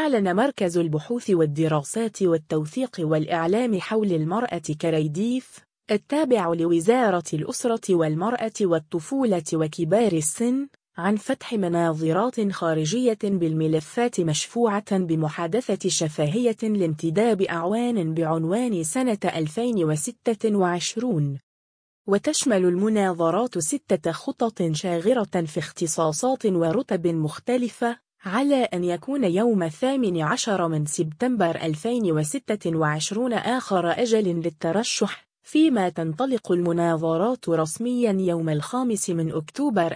أعلن مركز البحوث والدراسات والتوثيق والإعلام حول المرأة كريديف التابع لوزارة الأسرة والمرأة والطفولة وكبار السن عن فتح مناظرات خارجية بالملفات مشفوعة بمحادثة شفهية لانتداب أعوان بعنوان سنة 2026، وتشمل المناظرات 6 خطط شاغرة في اختصاصات ورتب مختلفة، على أن يكون يوم 18 من سبتمبر 2026 آخر أجل للترشح، فيما تنطلق المناظرات رسمياً يوم 5 من أكتوبر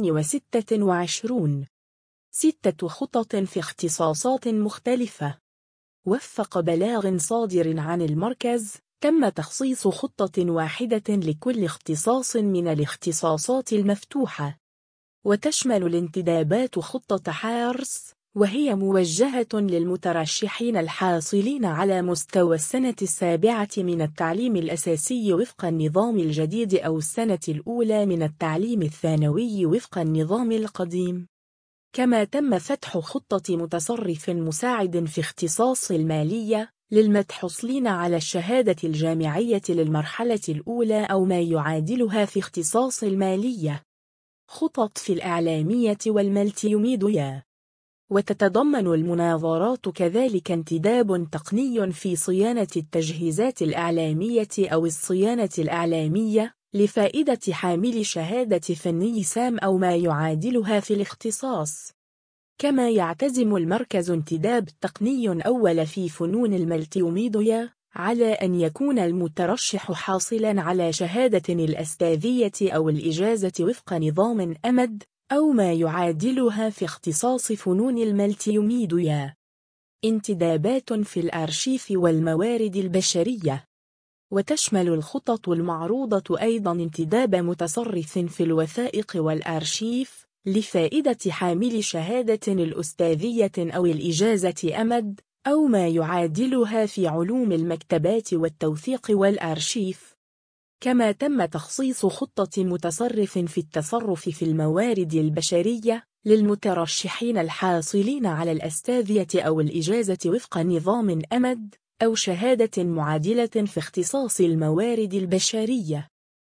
2026. 6 خطط في اختصاصات مختلفة. وفق بلاغ صادر عن المركز، تم تخصيص خطة واحدة لكل اختصاص من الاختصاصات المفتوحة، وتشمل الانتدابات خطة حارس، وهي موجهة للمترشحين الحاصلين على مستوى السنة 7 من التعليم الأساسي وفق النظام الجديد أو السنة الأولى من التعليم الثانوي وفق النظام القديم. كما تم فتح خطة متصرف مساعد في اختصاص المالية للمتحصلين على الشهادة الجامعية للمرحلة الأولى أو ما يعادلها في اختصاص المالية. خطط في الإعلامية والملتيميديا. وتتضمن المناظرات كذلك انتداب تقني في صيانة التجهيزات الإعلامية أو الصيانة الإعلامية لفائدة حامل شهادة فني سام أو ما يعادلها في الاختصاص. كما يعتزم المركز انتداب تقني أول في فنون الملتيميديا، على أن يكون المترشح حاصلاً على شهادة الأستاذية أو الإجازة وفق نظام أمد أو ما يعادلها في اختصاص فنون الملتيميديا. انتدابات في الأرشيف والموارد البشرية. وتشمل الخطط المعروضة أيضاً انتداب متصرف في الوثائق والأرشيف لفائدة حامل شهادة الأستاذية أو الإجازة أمد أو ما يعادلها في علوم المكتبات والتوثيق والأرشيف. كما تم تخصيص خطة متصرف في التصرف في الموارد البشرية للمترشحين الحاصلين على الأستاذية أو الإجازة وفق نظام أمد أو شهادة معادلة في اختصاص الموارد البشرية.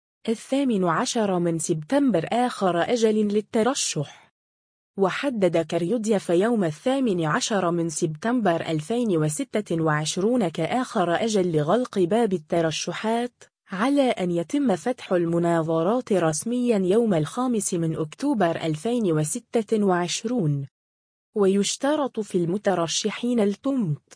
18 من سبتمبر آخر أجل للترشح. وحدد كريوديف يوم 18 من سبتمبر 2026 كآخر أجل لغلق باب الترشحات، على أن يتم فتح المناظرات رسمياً يوم 5 من أكتوبر 2026. ويشترط في المترشحين التمت